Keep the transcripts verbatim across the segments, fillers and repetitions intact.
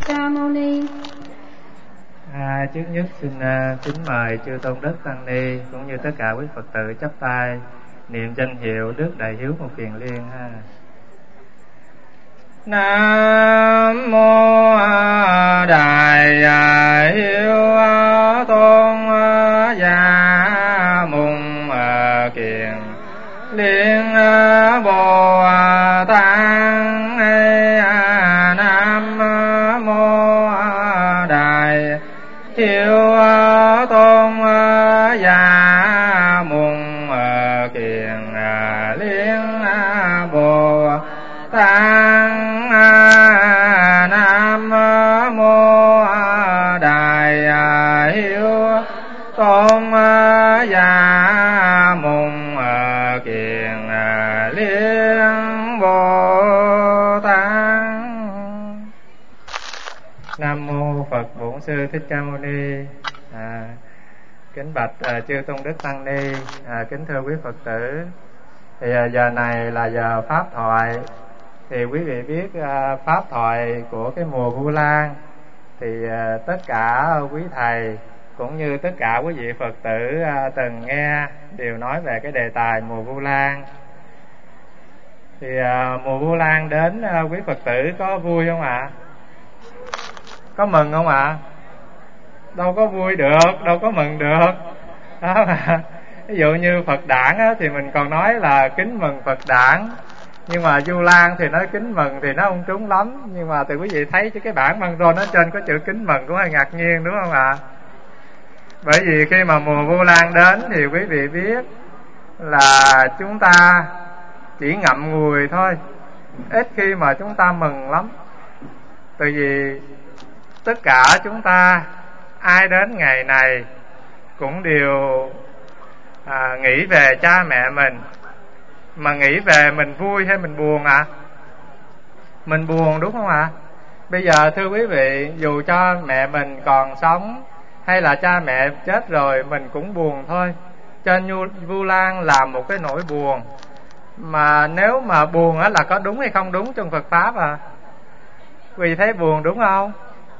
Ca Mâu Ni. À, trước nhất xin uh, kính mời chư tôn đức tăng ni cũng như tất cả quý Phật tử chắp tay niệm danh hiệu Đức Đại Hiếu một kiền liên ha. Nam mô Đại Hiếu Tôn Giả Mùng Kiền Liên Bồ Tát. Nam mô Đại Hiếu Tôn Giả Mùng Kiền Liên Bồ Tát. Nam mô Đại Hiếu Tôn Giả Mùng Kiền Liên Bồ Tát. Nam mô Phật Bổn Sư Thích Ca Mâu Ni. À, kính bạch à, chư tôn đức tăng ni, à, kính thưa quý Phật tử. Thì à, giờ này là giờ pháp thoại. Thì quý vị biết à, pháp thoại của cái mùa Vu Lan thì à, tất cả quý thầy cũng như tất cả quý vị Phật tử à, từng nghe đều nói về cái đề tài mùa Vu Lan. Thì à, mùa Vu Lan đến à, quý Phật tử có vui không ạ? À? Có mừng không ạ? À? Đâu có vui được, đâu có mừng được đó mà. Ví dụ như Phật đản á, thì mình còn nói là kính mừng Phật đản, nhưng mà Vu Lan thì nói kính mừng thì nó không trúng lắm. Nhưng mà từ quý vị thấy chứ cái bản băng rôn ở trên có chữ kính mừng cũng hơi ngạc nhiên, đúng không ạ? Bởi vì khi mà mùa Vu Lan đến thì quý vị biết là chúng ta chỉ ngậm ngùi thôi, ít khi mà chúng ta mừng lắm. Tại vì tất cả chúng ta ai đến ngày này cũng đều à, nghĩ về cha mẹ mình. Mà nghĩ về mình vui hay mình buồn ạ? À? Mình buồn, đúng không ạ? À? Bây giờ thưa quý vị, dù cho mẹ mình còn sống hay là cha mẹ chết rồi mình cũng buồn thôi. Cho nên Vu Lan là một cái nỗi buồn. Mà nếu mà buồn á là có đúng hay không đúng trong Phật Pháp à? Quý vị thấy buồn đúng không?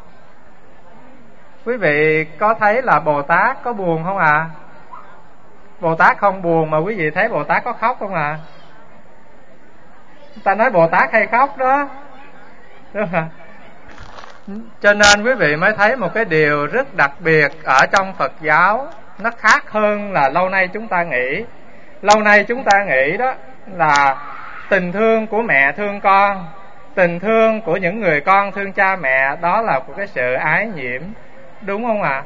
Quý vị có thấy là Bồ Tát có buồn không ạ? À? Bồ Tát không buồn mà quý vị thấy Bồ Tát có khóc không ạ? À? Ta nói Bồ Tát hay khóc đó, đúng không? Cho nên quý vị mới thấy một cái điều rất đặc biệt ở trong Phật giáo. Nó khác hơn là lâu nay chúng ta nghĩ. Lâu nay chúng ta nghĩ đó là tình thương của mẹ thương con, tình thương của những người con thương cha mẹ, đó là một cái sự ái nhiễm, đúng không ạ? À?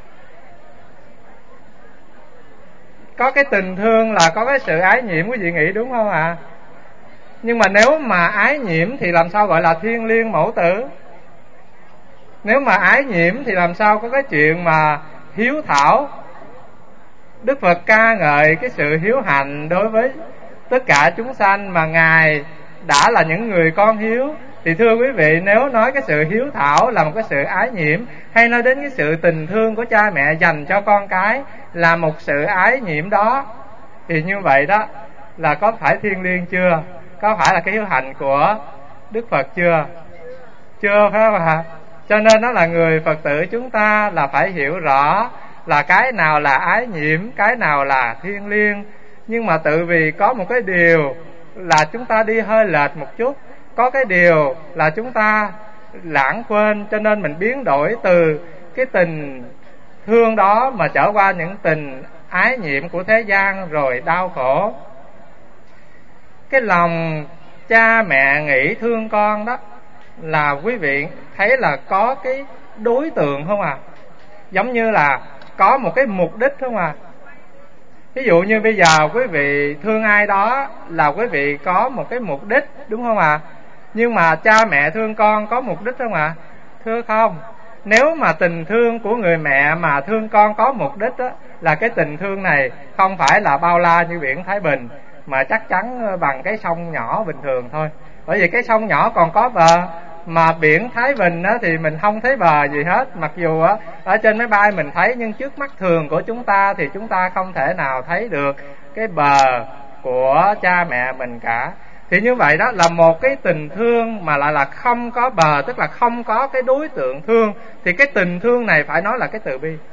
Có cái tình thương là có cái sự ái nhiễm, quý vị nghĩ đúng không ạ? À? Nhưng mà nếu mà ái nhiễm thì làm sao gọi là thiêng liêng mẫu tử? Nếu mà ái nhiễm thì làm sao có cái chuyện mà hiếu thảo? Đức Phật ca ngợi cái sự hiếu hành đối với tất cả chúng sanh, mà Ngài đã là những người con hiếu. Thì thưa quý vị, nếu nói cái sự hiếu thảo là một cái sự ái nhiễm, hay nói đến cái sự tình thương của cha mẹ dành cho con cái là một sự ái nhiễm đó, thì như vậy đó là có phải thiêng liêng chưa? Có phải là cái hiếu hạnh của Đức Phật chưa? Chưa, phải không ạ? Cho nên đó là người Phật tử chúng ta là phải hiểu rõ là cái nào là ái nhiễm, cái nào là thiêng liêng. Nhưng mà tự vì có một cái điều là chúng ta đi hơi lệch một chút, có cái điều là chúng ta lãng quên, cho nên mình biến đổi từ cái tình thương đó mà trở qua những tình ái nhiễm của thế gian rồi đau khổ. Cái lòng cha mẹ nghĩ thương con đó là quý vị thấy là có cái đối tượng không à? Giống như là có một cái mục đích không à? Ví dụ như bây giờ quý vị thương ai đó là quý vị có một cái mục đích, đúng không ạ? À? Nhưng mà cha mẹ thương con có mục đích không ạ? À? Thưa không. Nếu mà tình thương của người mẹ mà thương con có mục đích đó, là cái tình thương này không phải là bao la như biển Thái Bình, mà chắc chắn bằng cái sông nhỏ bình thường thôi. Bởi vì cái sông nhỏ còn có bờ, mà biển Thái Bình á, thì mình không thấy bờ gì hết. Mặc dù á, ở trên máy bay mình thấy, nhưng trước mắt thường của chúng ta thì chúng ta không thể nào thấy được cái bờ của cha mẹ mình cả. Thì như vậy đó là một cái tình thương mà lại là không có bờ, tức là không có cái đối tượng thương. Thì cái tình thương này phải nói là cái từ bi.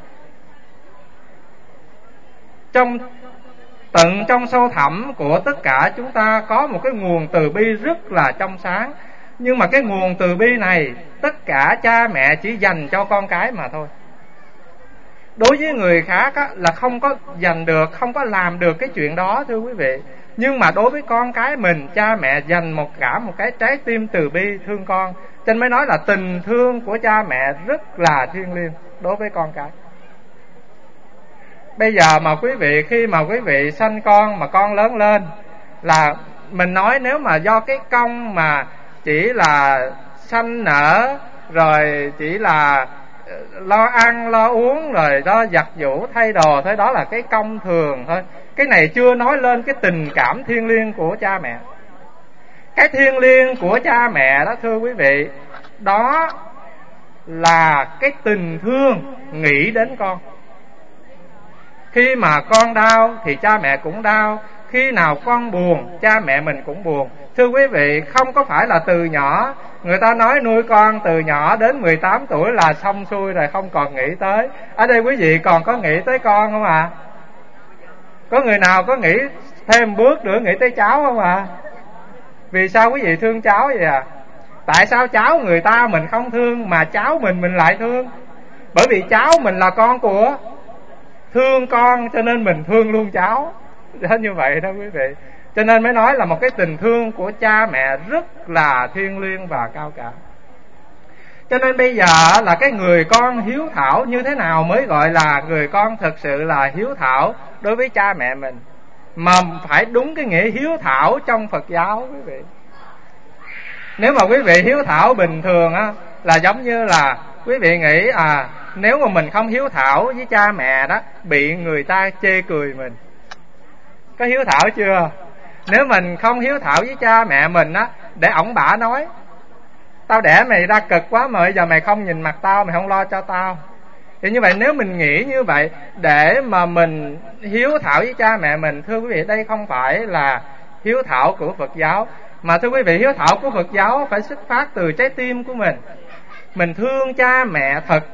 Trong tận trong sâu thẳm của tất cả chúng ta có một cái nguồn từ bi rất là trong sáng. Nhưng mà cái nguồn từ bi này tất cả cha mẹ chỉ dành cho con cái mà thôi. Đối với người khác á, là không có dành được, không có làm được cái chuyện đó thưa quý vị. Nhưng mà đối với con cái mình, cha mẹ dành một cả một cái trái tim từ bi thương con. Cho nên mới nói là tình thương của cha mẹ rất là thiêng liêng đối với con cái. Bây giờ mà quý vị, khi mà quý vị sanh con mà con lớn lên, là mình nói nếu mà do cái công mà chỉ là sanh nở, rồi chỉ là lo ăn lo uống, rồi đó giặt giũ thay đồ thôi, đó là cái công thường thôi. Cái này chưa nói lên cái tình cảm thiêng liêng của cha mẹ. Cái thiêng liêng của cha mẹ đó thưa quý vị, đó là cái tình thương nghĩ đến con. Khi mà con đau thì cha mẹ cũng đau, khi nào con buồn cha mẹ mình cũng buồn. Thưa quý vị, không có phải là từ nhỏ, người ta nói nuôi con từ nhỏ đến mười tám tuổi là xong xuôi rồi, không còn nghĩ tới. Ở đây quý vị còn có nghĩ tới con không ạ? À? Có người nào có nghĩ thêm bước nữa nghĩ tới cháu không ạ? À? Vì sao quý vị thương cháu vậy à? Tại sao cháu người ta mình không thương mà cháu mình mình lại thương? Bởi vì cháu mình là con của thương con, cho nên mình thương luôn cháu. Đó, như vậy đó quý vị. Cho nên mới nói là một cái tình thương của cha mẹ rất là thiêng liêng và cao cả. Cho nên bây giờ là cái người con hiếu thảo như thế nào mới gọi là người con thực sự là hiếu thảo đối với cha mẹ mình, mà phải đúng cái nghĩa hiếu thảo trong Phật giáo quý vị. Nếu mà quý vị hiếu thảo bình thường á, là giống như là quý vị nghĩ à, nếu mà mình không hiếu thảo với cha mẹ đó, bị người ta chê cười mình. Có hiếu thảo chưa? Nếu mình không hiếu thảo với cha mẹ mình á, để ổng bả nói tao đẻ mày ra cực quá mà bây giờ mày không nhìn mặt tao, mày không lo cho tao. Thì như vậy nếu mình nghĩ như vậy để mà mình hiếu thảo với cha mẹ mình, thưa quý vị, đây không phải là hiếu thảo của Phật giáo. Mà thưa quý vị, hiếu thảo của Phật giáo phải xuất phát từ trái tim của mình. Mình thương cha mẹ thật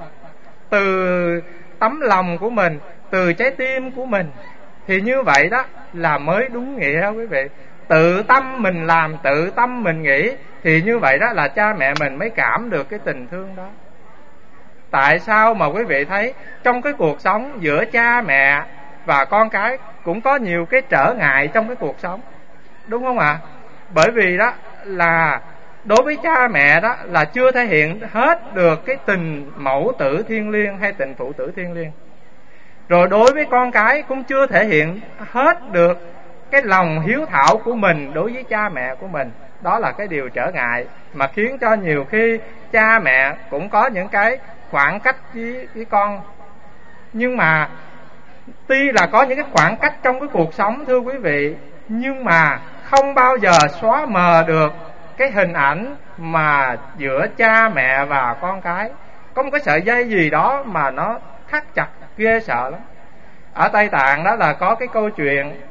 từ tấm lòng của mình, từ trái tim của mình. Thì như vậy đó là mới đúng nghĩa quý vị. Tự tâm mình làm, tự tâm mình nghĩ, thì như vậy đó là cha mẹ mình mới cảm được cái tình thương đó. Tại sao mà quý vị thấy trong cái cuộc sống giữa cha mẹ và con cái cũng có nhiều cái trở ngại trong cái cuộc sống, đúng không ạ? Bởi vì đó là đối với cha mẹ đó là chưa thể hiện hết được cái tình mẫu tử thiêng liêng hay tình phụ tử thiêng liêng. Rồi đối với con cái cũng chưa thể hiện hết được cái lòng hiếu thảo của mình đối với cha mẹ của mình. Đó là cái điều trở ngại mà khiến cho nhiều khi cha mẹ cũng có những cái khoảng cách với, với con. Nhưng mà tuy là có những cái khoảng cách trong cái cuộc sống thưa quý vị, nhưng mà không bao giờ xóa mờ được cái hình ảnh mà giữa cha mẹ và con cái. Có một cái sợi dây gì đó mà nó thắt chặt ghê sợ lắm. Ở Tây Tạng đó là có cái câu chuyện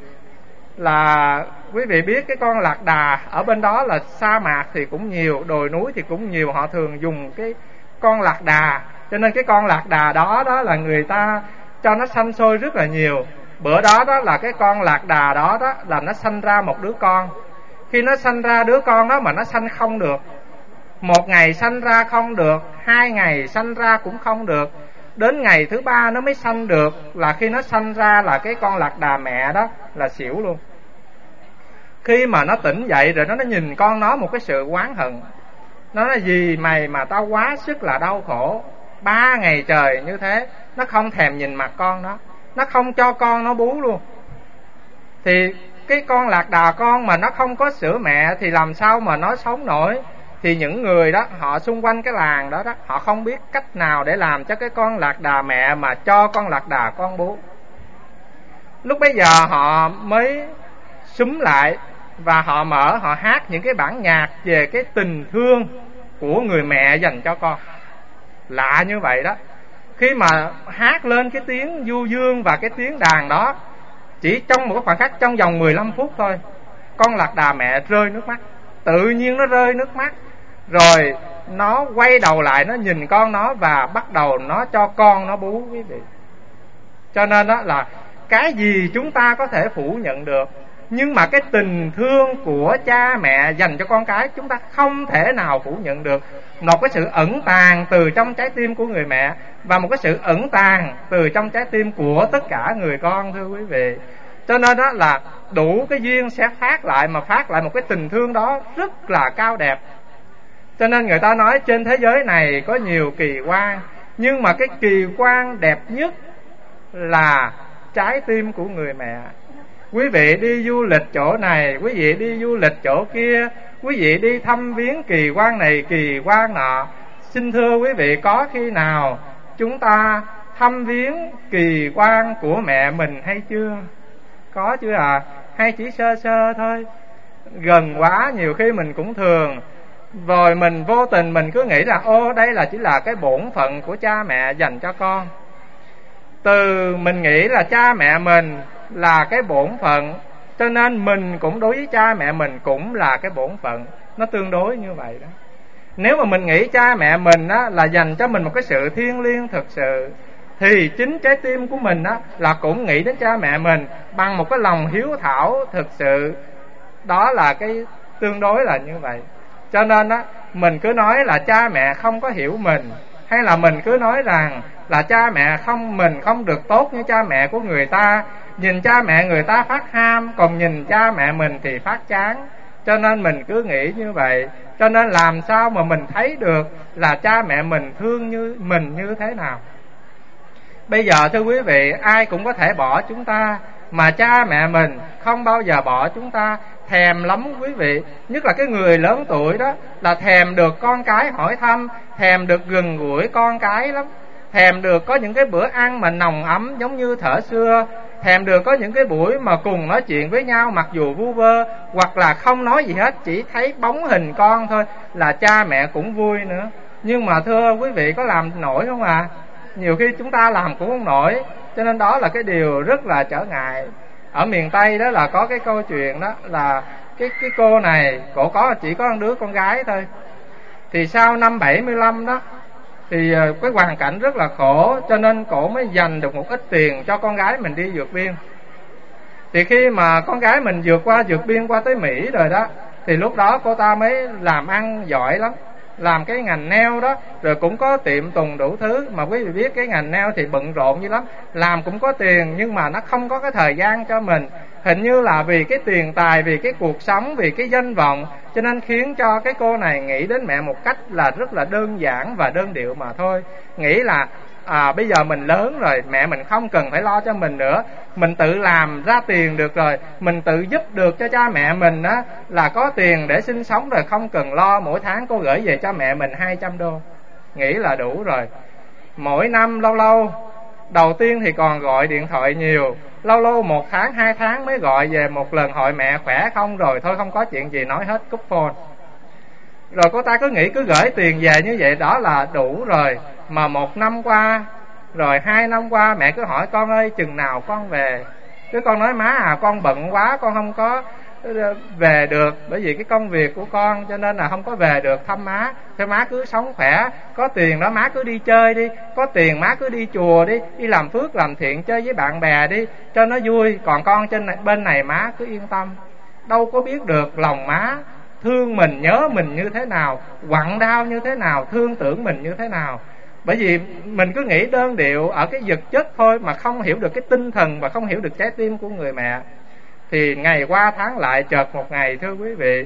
là quý vị biết cái con lạc đà, ở bên đó là sa mạc thì cũng nhiều, đồi núi thì cũng nhiều, họ thường dùng cái con lạc đà. Cho nên cái con lạc đà đó đó là người ta cho nó sanh sôi rất là nhiều. Bữa đó đó là cái con lạc đà đó đó là nó sanh ra một đứa con. Khi nó sanh ra đứa con đó mà nó sanh không được, một ngày sanh ra không được, hai ngày sanh ra cũng không được, đến ngày thứ ba nó mới sanh được. Là khi nó sanh ra là cái con lạc đà mẹ đó là xỉu luôn. Khi mà nó tỉnh dậy rồi nó, nó nhìn con nó một cái sự oán hận. Nó nói gì mày mà tao quá sức là đau khổ, ba ngày trời như thế. Nó không thèm nhìn mặt con nó, nó không cho con nó bú luôn. Thì cái con lạc đà con mà nó không có sữa mẹ thì làm sao mà nó sống nổi. Thì những người đó, họ xung quanh cái làng đó đó, họ không biết cách nào để làm cho cái con lạc đà mẹ mà cho con lạc đà con bú. Lúc bấy giờ họ mới xúm lại và họ mở, họ hát những cái bản nhạc về cái tình thương của người mẹ dành cho con. Lạ như vậy đó. Khi mà hát lên cái tiếng du dương và cái tiếng đàn đó, chỉ trong một cái khoảng khắc trong vòng mười lăm phút thôi, con lạc đà mẹ rơi nước mắt, tự nhiên nó rơi nước mắt, rồi nó quay đầu lại nó nhìn con nó và bắt đầu nó cho con nó bú quý vị. Cho nên đó là cái gì chúng ta có thể phủ nhận được, nhưng mà cái tình thương của cha mẹ dành cho con cái chúng ta không thể nào phủ nhận được. Một cái sự ẩn tàng từ trong trái tim của người mẹ và một cái sự ẩn tàng từ trong trái tim của tất cả người con, thưa quý vị. Cho nên đó là đủ cái duyên sẽ phát lại, mà phát lại một cái tình thương đó rất là cao đẹp. Cho nên người ta nói trên thế giới này có nhiều kỳ quan, nhưng mà cái kỳ quan đẹp nhất là trái tim của người mẹ. Quý vị đi du lịch chỗ này, quý vị đi du lịch chỗ kia, quý vị đi thăm viếng kỳ quan này kỳ quan nọ, xin thưa quý vị, có khi nào chúng ta thăm viếng kỳ quan của mẹ mình hay chưa? Có chưa à? Hay chỉ sơ sơ thôi, gần quá nhiều khi mình cũng thường, rồi mình vô tình mình cứ nghĩ là ô đây là chỉ là cái bổn phận của cha mẹ dành cho con. Từ mình nghĩ là cha mẹ mình là cái bổn phận, cho nên mình cũng đối với cha mẹ mình cũng là cái bổn phận. Nó tương đối như vậy đó. Nếu mà mình nghĩ cha mẹ mình á, là dành cho mình một cái sự thiêng liêng thực sự, thì chính trái tim của mình á, là cũng nghĩ đến cha mẹ mình bằng một cái lòng hiếu thảo thực sự. Đó là cái tương đối là như vậy. Cho nên á, mình cứ nói là cha mẹ không có hiểu mình, hay là mình cứ nói rằng là cha mẹ không, mình không được tốt như cha mẹ của người ta, nhìn cha mẹ người ta phát ham, còn nhìn cha mẹ mình thì phát chán. Cho nên mình cứ nghĩ như vậy. Cho nên làm sao mà mình thấy được là cha mẹ mình thương như mình như thế nào? Bây giờ thưa quý vị, ai cũng có thể bỏ chúng ta, mà cha mẹ mình không bao giờ bỏ chúng ta. Thèm lắm quý vị, nhất là cái người lớn tuổi đó, là thèm được con cái hỏi thăm, thèm được gần gũi con cái lắm, thèm được có những cái bữa ăn mà nồng ấm giống như thuở xưa, thèm được có những cái buổi mà cùng nói chuyện với nhau mặc dù vu vơ, hoặc là không nói gì hết, chỉ thấy bóng hình con thôi là cha mẹ cũng vui nữa. Nhưng mà thưa quý vị, có làm nổi không à? Nhiều khi chúng ta làm cũng không nổi. Cho nên đó là cái điều rất là trở ngại. Ở miền Tây đó là có cái câu chuyện đó là cái cái cô này, cổ có chỉ có một đứa con gái thôi. Thì sau năm bảy mươi lăm đó, thì cái hoàn cảnh rất là khổ, cho nên cổ mới dành được một ít tiền cho con gái mình đi vượt biên. Thì khi mà con gái mình vượt qua vượt biên qua tới Mỹ rồi đó, thì lúc đó cô ta mới làm ăn giỏi lắm, làm cái ngành nail đó, rồi cũng có tiệm tùng đủ thứ. Mà quý vị biết cái ngành nail thì bận rộn dữ lắm, làm cũng có tiền nhưng mà nó không có cái thời gian cho mình. Hình như là vì cái tiền tài, vì cái cuộc sống, vì cái danh vọng, cho nên khiến cho cái cô này nghĩ đến mẹ một cách là rất là đơn giản và đơn điệu mà thôi. Nghĩ là à, bây giờ mình lớn rồi, mẹ mình không cần phải lo cho mình nữa, mình tự làm ra tiền được rồi, mình tự giúp được cho cha mẹ mình á, là có tiền để sinh sống rồi, không cần lo mỗi tháng cô gửi về cho mẹ mình hai trăm đô, nghĩ là đủ rồi. Mỗi năm lâu lâu, đầu tiên thì còn gọi điện thoại nhiều, lâu lâu một tháng hai tháng mới gọi về một lần, hỏi mẹ khỏe không, rồi thôi không có chuyện gì nói hết, cúp phone. Rồi cô ta cứ nghĩ cứ gửi tiền về như vậy đó là đủ rồi. Mà một năm qua, rồi hai năm qua, mẹ cứ hỏi con ơi chừng nào con về. Chứ con nói má à con bận quá, con không có về được, bởi vì cái công việc của con cho nên là không có về được thăm má. Thế má cứ sống khỏe, có tiền đó má cứ đi chơi đi, có tiền má cứ đi chùa đi, đi làm phước làm thiện chơi với bạn bè đi cho nó vui, còn con trên này, bên này má cứ yên tâm. Đâu có biết được lòng má thương mình, nhớ mình như thế nào, quặn đau như thế nào, thương tưởng mình như thế nào. Bởi vì mình cứ nghĩ đơn điệu ở cái vật chất thôi, mà không hiểu được cái tinh thần và không hiểu được trái tim của người mẹ. Thì ngày qua tháng lại, chợt một ngày thưa quý vị,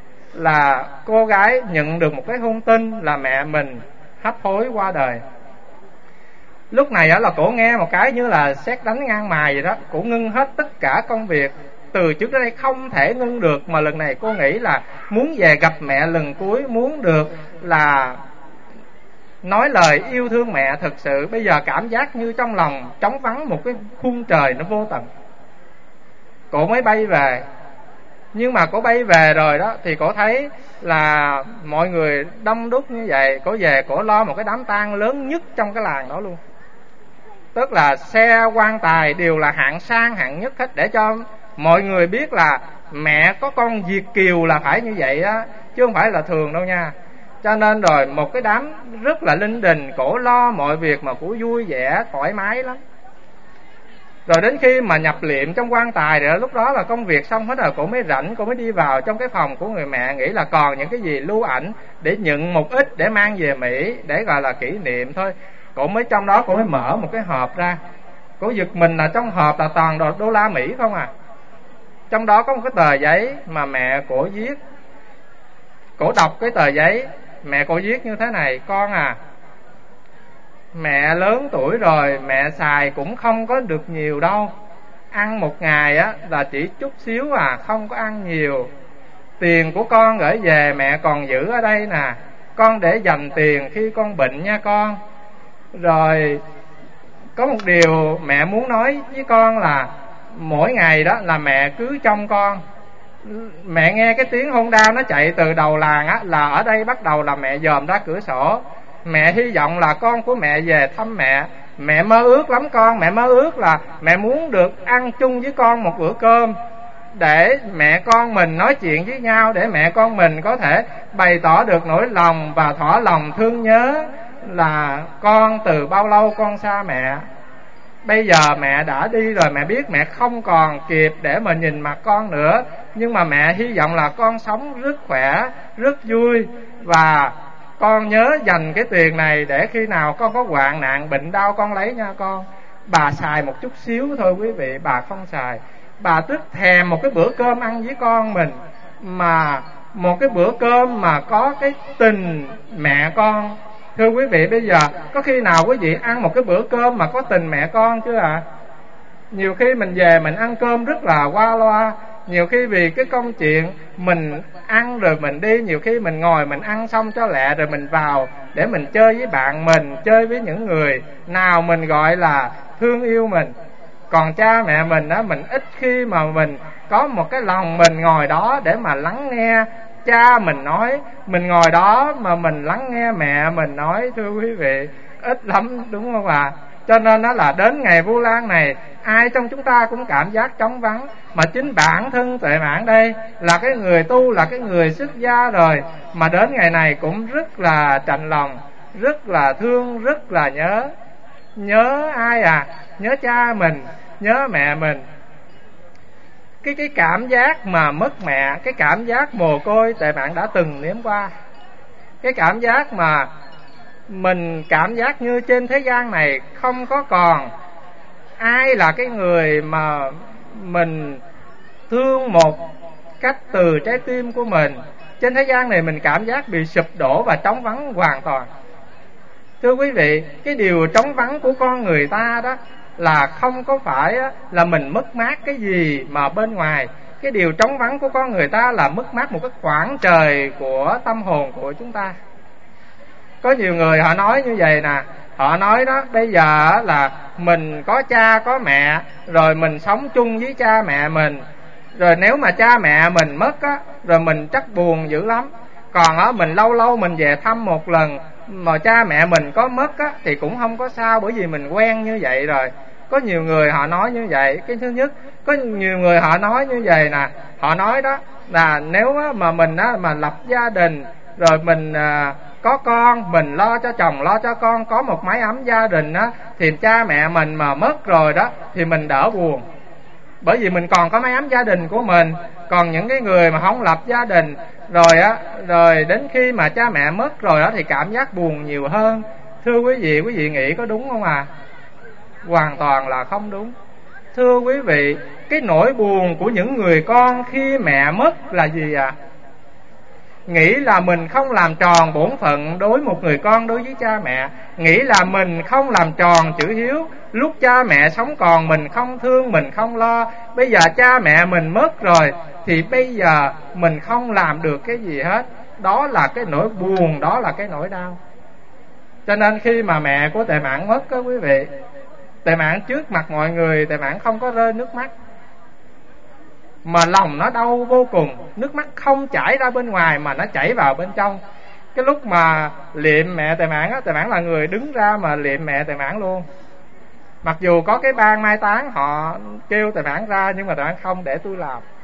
là cô gái nhận được một cái thông tin là mẹ mình hấp hối qua đời. Lúc này là cổ nghe một cái như là sét đánh ngang mày vậy đó, cổ ngưng hết tất cả công việc. Từ trước đến đây không thể ngưng được, mà lần này cô nghĩ là muốn về gặp mẹ lần cuối, muốn được là nói lời yêu thương mẹ thực sự. Bây giờ cảm giác như trong lòng trống vắng một cái khung trời nó vô tận. Cổ mới bay về. Nhưng mà cổ bay về rồi đó, thì cổ thấy là mọi người đông đúc như vậy. Cổ về cổ lo một cái đám tang lớn nhất trong cái làng đó luôn. Tức là xe quan tài đều là hạng sang hạng nhất hết, để cho mọi người biết là mẹ có con Việt kiều là phải như vậy á, chứ không phải là thường đâu nha. Cho nên rồi một cái đám rất là linh đình, cổ lo mọi việc mà cổ vui vẻ thoải mái lắm. Rồi đến khi mà nhập liệm trong quan tài rồi, lúc đó là công việc xong hết rồi, cổ mới rảnh, cổ mới đi vào trong cái phòng của người mẹ, nghĩ là còn những cái gì lưu ảnh để nhận một ít để mang về Mỹ để gọi là kỷ niệm thôi. Cổ mới trong đó cổ mới mở một cái hộp ra, cổ giật mình là trong hộp là toàn đồ đô la Mỹ không à. Trong đó có một cái tờ giấy mà mẹ cổ viết. Cổ đọc cái tờ giấy, mẹ cổ viết như thế này: con à, mẹ lớn tuổi rồi, mẹ xài cũng không có được nhiều đâu. Ăn một ngày á là chỉ chút xíu à, không có ăn nhiều. Tiền của con gửi về mẹ còn giữ ở đây nè, con để dành tiền khi con bệnh nha con. Rồi có một điều mẹ muốn nói với con là mỗi ngày đó là mẹ cứ trông con. Mẹ nghe cái tiếng Honda nó chạy từ đầu làng á, là ở đây bắt đầu là mẹ dòm ra cửa sổ. Mẹ hy vọng là con của mẹ về thăm mẹ. Mẹ mơ ước lắm con, mẹ mơ ước là mẹ muốn được ăn chung với con một bữa cơm, để mẹ con mình nói chuyện với nhau, để mẹ con mình có thể bày tỏ được nỗi lòng và thỏa lòng thương nhớ là con từ bao lâu con xa mẹ. Bây giờ mẹ đã đi rồi, mẹ biết mẹ không còn kịp để mà nhìn mặt con nữa, nhưng mà mẹ hy vọng là con sống rất khỏe, rất vui, và con nhớ dành cái tiền này để khi nào con có hoạn nạn bệnh đau con lấy nha con. Bà xài một chút xíu thôi quý vị, bà không xài. Bà tức thèm một cái bữa cơm ăn với con mình, mà một cái bữa cơm mà có cái tình mẹ con. Thưa quý vị, bây giờ có khi nào quý vị ăn một cái bữa cơm mà có tình mẹ con chứ ạ? À? Nhiều khi mình về mình ăn cơm rất là qua loa. Nhiều khi vì cái công chuyện mình ăn rồi mình đi, nhiều khi mình ngồi mình ăn xong cho lẹ rồi mình vào để mình chơi với bạn mình, chơi với những người nào mình gọi là thương yêu mình. Còn cha mẹ mình á, mình ít khi mà mình có một cái lòng mình ngồi đó để mà lắng nghe cha mình nói, mình ngồi đó mà mình lắng nghe mẹ mình nói, thưa quý vị, ít lắm, đúng không ạ? À? Cho nên nó là đến ngày Vu Lan này, ai trong chúng ta cũng cảm giác trống vắng. Mà chính bản thân Tuệ Mãn đây là cái người tu, là cái người xuất gia rồi, mà đến ngày này cũng rất là chạnh lòng, rất là thương, rất là nhớ. Nhớ ai à? Nhớ cha mình, nhớ mẹ mình. Cái cái cảm giác mà mất mẹ, cái cảm giác mồ côi Tuệ Mãn đã từng nếm qua. Cái cảm giác mà mình cảm giác như trên thế gian này không có còn ai là cái người mà mình thương một cách từ trái tim của mình. Trên thế gian này mình cảm giác bị sụp đổ và trống vắng hoàn toàn. Thưa quý vị, cái điều trống vắng của con người ta đó là không có phải là mình mất mát cái gì mà bên ngoài. Cái điều trống vắng của con người ta là mất mát một cái khoảng trời của tâm hồn của chúng ta. Có nhiều người họ nói như vậy nè, họ nói đó, bây giờ là mình có cha có mẹ, rồi mình sống chung với cha mẹ mình, rồi nếu mà cha mẹ mình mất á, rồi mình chắc buồn dữ lắm. Còn á, mình lâu lâu mình về thăm một lần, mà cha mẹ mình có mất á, thì cũng không có sao, bởi vì mình quen như vậy rồi. Có nhiều người họ nói như vậy. Cái thứ nhất, có nhiều người họ nói như vậy nè, họ nói đó là nếu á, mà mình á, mà lập gia đình, rồi mình à, có con, mình lo cho chồng, lo cho con, có một mái ấm gia đình á, thì cha mẹ mình mà mất rồi đó thì mình đỡ buồn, bởi vì mình còn có mái ấm gia đình của mình. Còn những cái người mà không lập gia đình rồi á, rồi đến khi mà cha mẹ mất rồi đó thì cảm giác buồn nhiều hơn. Thưa quý vị, quý vị nghĩ có đúng không à? Hoàn toàn là không đúng. Thưa quý vị, cái nỗi buồn của những người con khi mẹ mất là gì ạ? À? Nghĩ là mình không làm tròn bổn phận đối một người con đối với cha mẹ. Nghĩ là mình không làm tròn chữ hiếu. Lúc cha mẹ sống còn mình không thương, mình không lo. Bây giờ cha mẹ mình mất rồi thì bây giờ mình không làm được cái gì hết. Đó là cái nỗi buồn, đó là cái nỗi đau. Cho nên khi mà mẹ của Tuệ Mãn mất đó quý vị, Tuệ Mãn trước mặt mọi người, Tuệ Mãn không có rơi nước mắt, mà lòng nó đau vô cùng. Nước mắt không chảy ra bên ngoài mà nó chảy vào bên trong. Cái lúc mà liệm mẹ Tuệ Mãn á, Tuệ Mãn là người đứng ra mà liệm mẹ Tuệ Mãn luôn. Mặc dù có cái ban mai táng họ kêu Tuệ Mãn ra, nhưng mà Tuệ Mãn không, để tôi làm.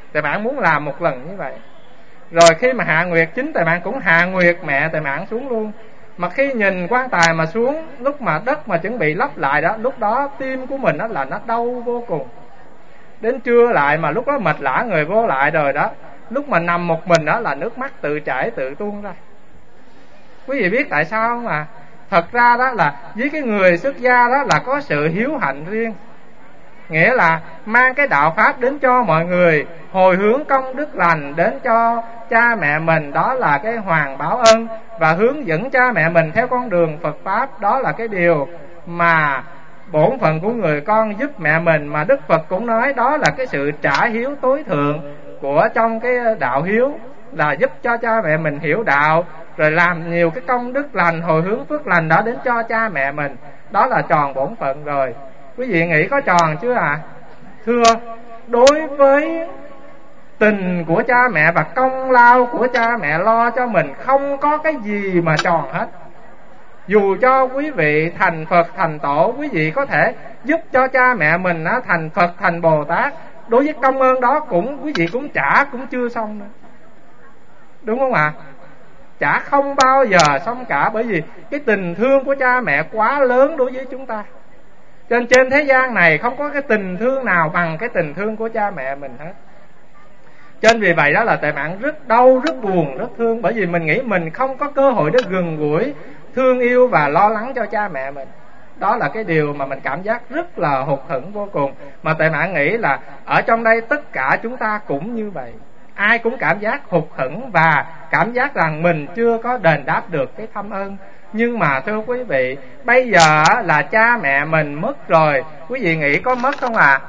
Tề Mạn muốn làm một lần như vậy. Rồi khi mà hạ nguyệt, chính Tề Mạn cũng hạ nguyệt mẹ Tề Mạn xuống luôn. Mà khi nhìn quan tài mà xuống, lúc mà đất mà chuẩn bị lấp lại đó, lúc đó tim của mình đó là nó đau vô cùng. Đến trưa lại mà lúc đó mệt lả người vô lại rồi đó, lúc mà nằm một mình đó là nước mắt tự chảy tự tuôn ra. Quý vị biết tại sao không à? Thật ra đó là với cái người xuất gia đó là có sự hiếu hạnh riêng. Nghĩa là mang cái đạo Pháp đến cho mọi người, hồi hướng công đức lành đến cho cha mẹ mình, đó là cái hoàng báo ân. Và hướng dẫn cha mẹ mình theo con đường Phật Pháp, đó là cái điều mà bổn phận của người con giúp mẹ mình. Mà Đức Phật cũng nói đó là cái sự trả hiếu tối thượng của trong cái đạo hiếu, là giúp cho cha mẹ mình hiểu đạo, rồi làm nhiều cái công đức lành, hồi hướng phước lành đó đến cho cha mẹ mình. Đó là tròn bổn phận rồi. Quý vị nghĩ có tròn chưa à? Thưa, đối với tình của cha mẹ và công lao của cha mẹ lo cho mình, không có cái gì mà tròn hết. Dù cho quý vị thành Phật thành Tổ, quý vị có thể giúp cho cha mẹ mình thành Phật thành Bồ Tát, đối với công ơn đó cũng quý vị cũng trả cũng chưa xong nữa, đúng không ạ? À? Chả không bao giờ xong cả, bởi vì cái tình thương của cha mẹ quá lớn đối với chúng ta. Trên trên thế gian này không có cái tình thương nào bằng cái tình thương của cha mẹ mình hết. Cho nên vì vậy đó là Tề Mạn rất đau, rất buồn, rất thương, bởi vì mình nghĩ mình không có cơ hội để gần gũi, thương yêu và lo lắng cho cha mẹ mình. Đó là cái điều mà mình cảm giác rất là hụt hẫng vô cùng. Mà Tề Mạn nghĩ là ở trong đây tất cả chúng ta cũng như vậy. Ai cũng cảm giác hụt hẫng và cảm giác rằng mình chưa có đền đáp được cái thâm ơn. Nhưng mà thưa quý vị, bây giờ là cha mẹ mình mất rồi, quý vị nghĩ có mất không à?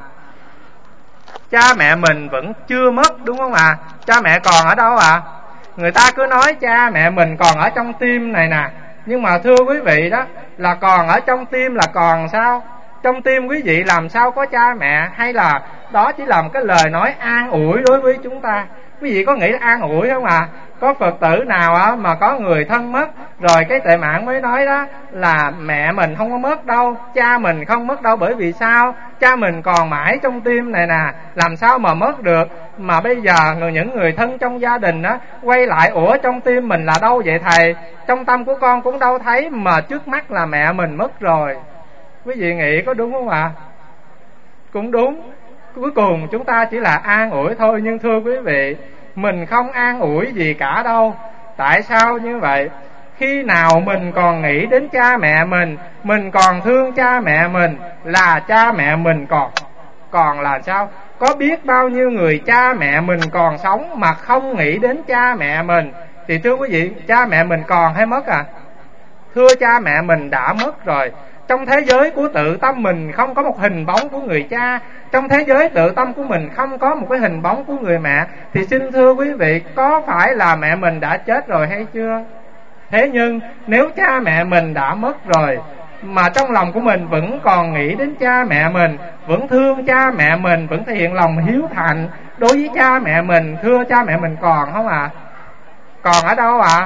Cha mẹ mình vẫn chưa mất, đúng không à? Cha mẹ còn ở đâu à? Người ta cứ nói cha mẹ mình còn ở trong tim này nè, nhưng mà thưa quý vị đó, là còn ở trong tim là còn sao? Trong tim quý vị làm sao có cha mẹ? Hay là đó chỉ là một cái lời nói an ủi đối với chúng ta? Quý vị có nghĩ an ủi không à? Có Phật tử nào á mà có người thân mất, rồi cái Tề Mạn mới nói đó là mẹ mình không có mất đâu, cha mình không mất đâu. Bởi vì sao? Cha mình còn mãi trong tim này nè, làm sao mà mất được? Mà bây giờ người những người thân trong gia đình á quay lại, ủa trong tim mình là đâu vậy thầy? Trong tâm của con cũng đâu thấy, mà trước mắt là mẹ mình mất rồi. Quý vị nghĩ có đúng không ạ? À? Cũng đúng. Cuối cùng chúng ta chỉ là an ủi thôi. Nhưng thưa quý vị, mình không an ủi gì cả đâu. Tại sao như vậy? Khi nào mình còn nghĩ đến cha mẹ mình, mình còn thương cha mẹ mình, là cha mẹ mình còn. Còn là sao? Có biết bao nhiêu người cha mẹ mình còn sống mà không nghĩ đến cha mẹ mình. Thì thưa quý vị, cha mẹ mình còn hay mất à? Thưa, cha mẹ mình đã mất rồi. Trong thế giới của tự tâm mình không có một hình bóng của người cha, trong thế giới tự tâm của mình không có một cái hình bóng của người mẹ. Thì xin thưa quý vị, có phải là mẹ mình đã chết rồi hay chưa? Thế nhưng nếu cha mẹ mình đã mất rồi, mà trong lòng của mình vẫn còn nghĩ đến cha mẹ mình, vẫn thương cha mẹ mình, vẫn thể hiện lòng hiếu thạnh đối với cha mẹ mình, thưa cha mẹ mình còn không ạ? À? Còn ở đâu ạ? À?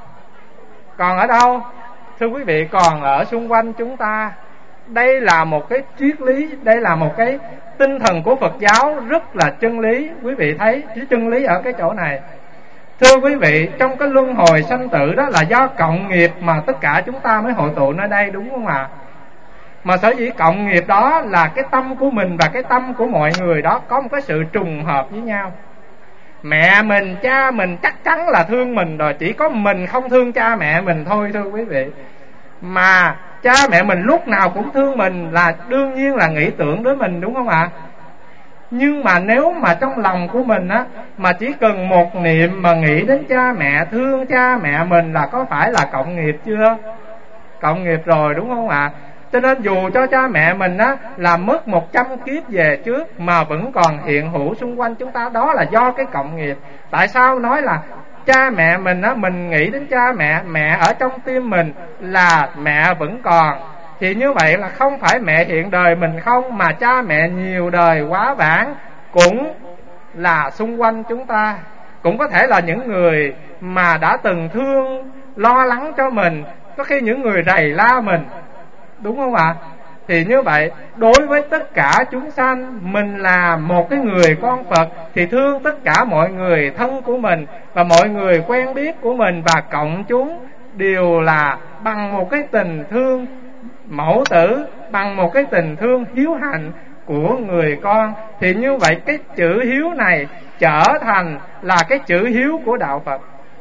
Còn ở đâu? Thưa quý vị, còn ở xung quanh chúng ta. Đây là một cái triết lý, đây là một cái tinh thần của Phật giáo rất là chân lý. Quý vị thấy chân lý ở cái chỗ này. Thưa quý vị, trong cái luân hồi sanh tử đó là do cộng nghiệp mà tất cả chúng ta mới hội tụ nơi đây, đúng không ạ? À? Mà sở dĩ cộng nghiệp đó là cái tâm của mình và cái tâm của mọi người đó có một cái sự trùng hợp với nhau. Mẹ mình, cha mình chắc chắn là thương mình rồi, chỉ có mình không thương cha mẹ mình thôi, thưa quý vị. Mà cha mẹ mình lúc nào cũng thương mình là đương nhiên là nghĩ tưởng đến mình, đúng không ạ? Nhưng mà nếu mà trong lòng của mình á, mà chỉ cần một niệm mà nghĩ đến cha mẹ, thương cha mẹ mình là có phải là cộng nghiệp chưa? Cộng nghiệp rồi, đúng không ạ? Cho nên dù cho cha mẹ mình á là mất một trăm kiếp về trước mà vẫn còn hiện hữu xung quanh chúng ta, đó là do cái cộng nghiệp. Tại sao nói là cha mẹ mình á, mình nghĩ đến cha mẹ, mẹ ở trong tim mình là mẹ vẫn còn? Thì như vậy là không phải mẹ hiện đời mình không, mà cha mẹ nhiều đời quá vãng cũng là xung quanh chúng ta. Cũng có thể là những người mà đã từng thương, lo lắng cho mình, có khi những người rầy la mình, đúng không ạ? Thì như vậy, đối với tất cả chúng sanh, mình là một cái người con Phật thì thương tất cả mọi người thân của mình và mọi người quen biết của mình, và cộng chúng đều là bằng một cái tình thương mẫu tử, bằng một cái tình thương hiếu hạnh của người con. Thì như vậy cái chữ hiếu này trở thành là cái chữ hiếu của đạo Phật.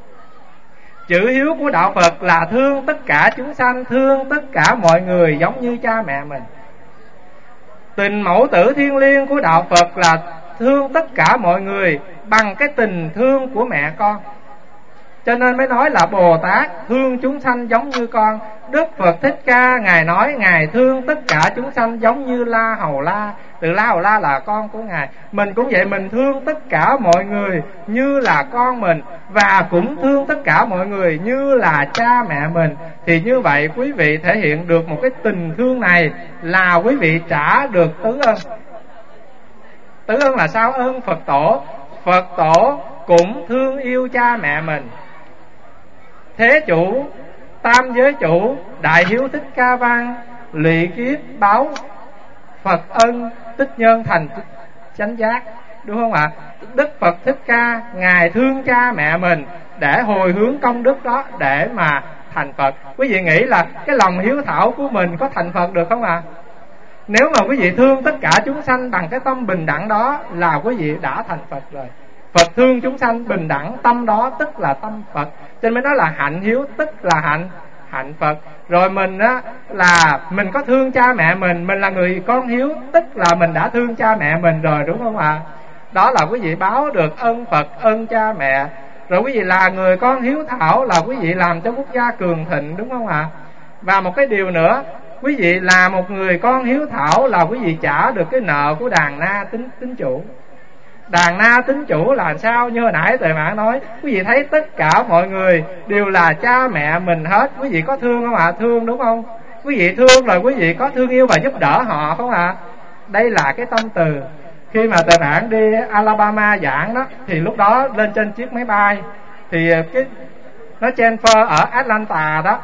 Chữ hiếu của đạo Phật là thương tất cả chúng sanh, thương tất cả mọi người giống như cha mẹ mình. Tình mẫu tử thiêng liêng của đạo Phật là thương tất cả mọi người bằng cái tình thương của mẹ con. Cho nên mới nói là Bồ Tát thương chúng sanh giống như con. Đức Phật Thích Ca Ngài nói Ngài thương tất cả chúng sanh giống như La Hầu La. Từ La Hầu La là con của Ngài. Mình cũng vậy, mình thương tất cả mọi người như là con mình, và cũng thương tất cả mọi người như là cha mẹ mình. Thì như vậy quý vị thể hiện được một cái tình thương này là quý vị trả được tứ ân. Tứ ân là sao? Ơn Phật Tổ. Phật Tổ cũng thương yêu cha mẹ mình. Thế Chủ, Tam Giới Chủ, Đại Hiếu Thích Ca Văn, lụy kiếp báo Phật ân, tích nhân thành chánh giác. Đúng không ạ? Đức Phật Thích Ca Ngài thương cha mẹ mình để hồi hướng công đức đó để mà thành Phật. Quý vị nghĩ là cái lòng hiếu thảo của mình có thành Phật được không ạ? Nếu mà quý vị thương tất cả chúng sanh bằng cái tâm bình đẳng đó là quý vị đã thành Phật rồi. Phật thương chúng sanh bình đẳng, tâm đó tức là tâm Phật. Cho nên mới nói là hạnh hiếu tức là hạnh hạnh Phật. Rồi mình á là mình có thương cha mẹ mình, mình là người con hiếu, tức là mình đã thương cha mẹ mình rồi, đúng không ạ? Đó là quý vị báo được ơn Phật, ơn cha mẹ. Rồi quý vị là người con hiếu thảo là quý vị làm cho quốc gia cường thịnh, đúng không ạ? Và một cái điều nữa, quý vị là một người con hiếu thảo là quý vị trả được cái nợ của đàn na tín tín chủ. Đàn na tín chủ là sao? Như hồi nãy Tề Mãn nói, quý vị thấy tất cả mọi người đều là cha mẹ mình hết. Quý vị có thương không ạ? À? Thương đúng không? Quý vị thương rồi quý vị có thương yêu và giúp đỡ họ không ạ? À? Đây là cái tâm từ. Khi mà Tề Mãn đi Alabama giảng đó, thì lúc đó lên trên chiếc máy bay, thì cái nó transfer ở Atlanta đó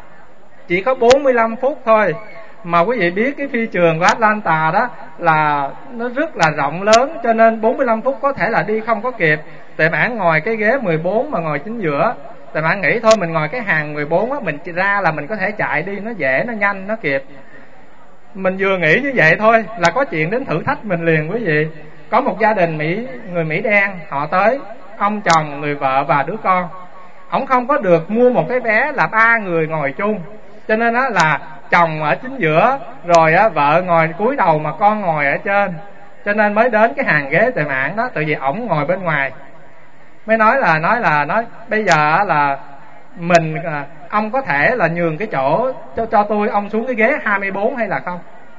chỉ có bốn mươi lăm phút thôi. Mà quý vị biết cái phi trường của Atlanta đó là nó rất là rộng lớn, cho nên bốn mươi lăm phút có thể là đi không có kịp. Tề Mãn ngồi cái ghế mười bốn mà ngồi chính giữa. Tề Mãn nghĩ thôi mình ngồi cái hàng mười bốn á, mình ra là mình có thể chạy đi, nó dễ, nó nhanh, nó kịp. Mình vừa nghĩ như vậy thôi là có chuyện đến thử thách mình liền quý vị. Có một gia đình Mỹ, người Mỹ đen, họ tới, ông chồng, người vợ và đứa con. Ông không có được mua một cái vé là ba người ngồi chung, cho nên á là chồng ở chính giữa, rồi á vợ ngồi cuối đầu mà con ngồi ở trên. Cho nên mới đến cái hàng ghế Tề Mãn đó, tại vì ổng ngồi bên ngoài. Mới nói là nói là nói bây giờ là mình ông có thể là nhường cái chỗ cho cho tôi, ông xuống cái ghế hai mươi bốn hay là không?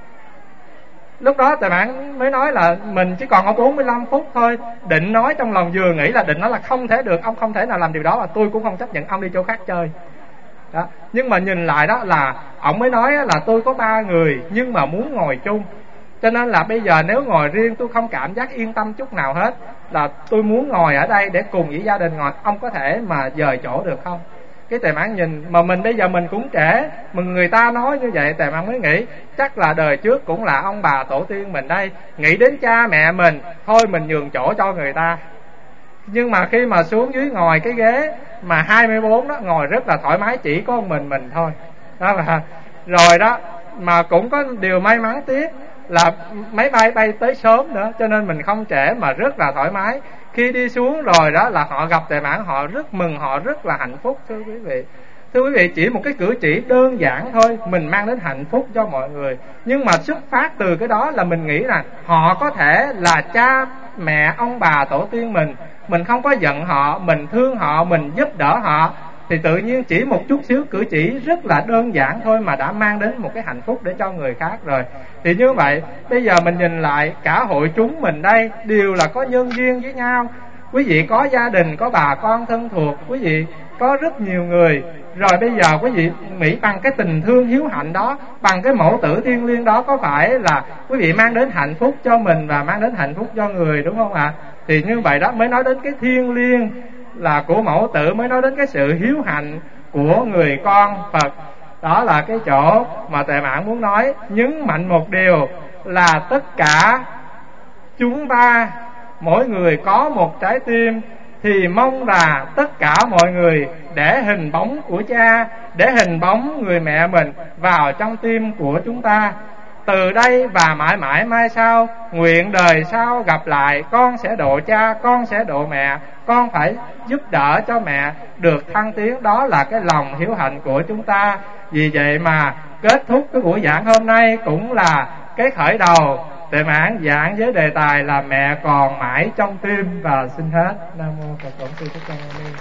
Lúc đó Tề Mãn mới nói là mình chỉ còn có bốn mươi lăm phút thôi. Định nói trong lòng, vừa nghĩ là định nói là không thể được, ông không thể nào làm điều đó, và tôi cũng không chấp nhận ông đi chỗ khác chơi đó. Nhưng mà nhìn lại đó là ông mới nói là tôi có ba người nhưng mà muốn ngồi chung, cho nên là bây giờ nếu ngồi riêng tôi không cảm giác yên tâm chút nào hết, là tôi muốn ngồi ở đây để cùng với gia đình ngồi, ông có thể mà dời chỗ được không? Cái Tề Mãn nhìn, mà mình bây giờ mình cũng trễ, mà người ta nói như vậy Tề Mãn mới nghĩ chắc là đời trước cũng là ông bà tổ tiên mình đây, nghĩ đến cha mẹ mình, thôi mình nhường chỗ cho người ta. Nhưng mà khi mà xuống dưới ngồi cái ghế mà hai mươi bốn đó, ngồi rất là thoải mái, chỉ có mình mình thôi đó là rồi đó. Mà cũng có điều may mắn tiếp là máy bay bay tới sớm nữa, cho nên mình không trễ mà rất là thoải mái. Khi đi xuống rồi đó là họ gặp Tề Mãn, họ rất mừng, họ rất là hạnh phúc. Thưa quý vị, thưa quý vị, chỉ một cái cử chỉ đơn giản thôi mình mang đến hạnh phúc cho mọi người. Nhưng mà xuất phát từ cái đó là mình nghĩ là họ có thể là cha mẹ ông bà tổ tiên mình, mình không có giận họ, mình thương họ, mình giúp đỡ họ, thì tự nhiên chỉ một chút xíu cử chỉ rất là đơn giản thôi mà đã mang đến một cái hạnh phúc để cho người khác rồi. Thì như vậy bây giờ mình nhìn lại cả hội chúng mình đây đều là có nhân duyên với nhau. Quý vị có gia đình, có bà con thân thuộc, quý vị có rất nhiều người. Rồi bây giờ quý vị nghĩ bằng cái tình thương hiếu hạnh đó, bằng cái mẫu tử thiêng liêng đó, có phải là quý vị mang đến hạnh phúc cho mình và mang đến hạnh phúc cho người, đúng không ạ? Thì như vậy đó mới nói đến cái thiêng liêng là của mẫu tử, mới nói đến cái sự hiếu hạnh của người con Phật. Đó là cái chỗ mà Tuệ Mãn muốn nói, nhấn mạnh một điều là tất cả chúng ta, mỗi người có một trái tim, thì mong là tất cả mọi người để hình bóng của cha, để hình bóng người mẹ mình vào trong tim của chúng ta. Từ đây và mãi mãi mai sau, nguyện đời sau gặp lại, con sẽ độ cha, con sẽ độ mẹ, con phải giúp đỡ cho mẹ được thăng tiến. Đó là cái lòng hiếu hạnh của chúng ta. Vì vậy mà kết thúc cái buổi giảng hôm nay cũng là cái khởi đầu. Tuệ Mãn giảng với đề tài là mẹ còn mãi trong tim. Và xin hết. Nam mô Phật Bổn Sư Thích Ca Mâu Ni.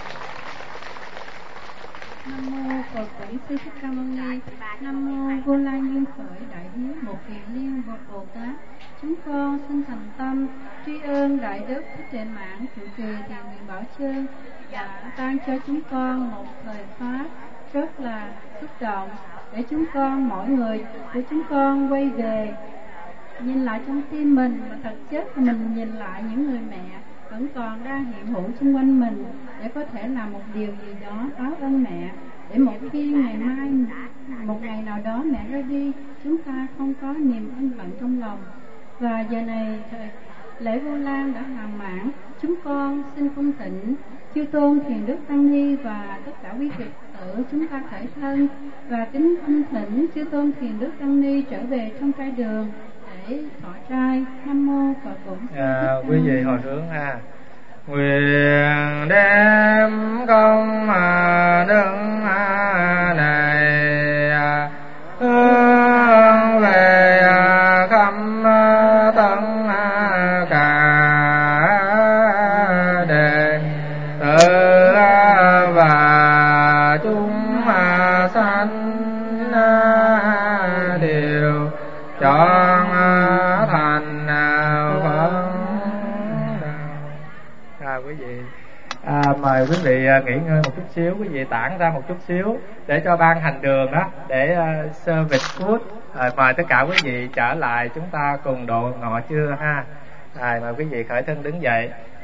Nam mô Phật Bổn Sư Thích Ca Mâu Ni. Nam mô Vô Lai Duyên Khởi Đại Hiếu Một Kiền Liên Bồ Tát. Chúng con xin thành tâm tri ân Đại Đức Thích Tuệ Mãn trụ trì Thiền viện Bảo Trơn đã ban cho chúng con một lời pháp rất là xúc động, để chúng con mỗi người của chúng con quay về nhìn lại trong tim mình, mà thực chất mình nhìn lại những người mẹ vẫn còn đang hiện hữu xung quanh mình, để có thể làm một điều gì đó báo ơn mẹ, để một khi ngày mai, một ngày nào đó mẹ ra đi, chúng ta không có niềm ân hận trong lòng. Và giờ này lễ Vu Lan đã hoàn mãn, chúng con xin cung thỉnh chư tôn Thiền Đức Tăng Ni và tất cả quý Phật tử chúng ta khởi thân, và kính cung thỉnh chư tôn Thiền Đức Tăng Ni trở về trong trai đường để thọ trai. Nam mô Phật Bổn Sư Thích Ca Mâu Ni. Quý vị hồi hướng ha. Nguyện đem công đức này hướng về khắp tất cả đệ tử và chúng sanh đều chọn thành Phật. À, quý vị à, mời quý vị nghỉ ngơi một chút xíu, quý vị tản ra một chút xíu để cho ban hành đường đó để uh, service food. À, mời tất cả quý vị trở lại, chúng ta cùng độ ngọ trưa ha. À, mời quý vị khởi thân đứng dậy.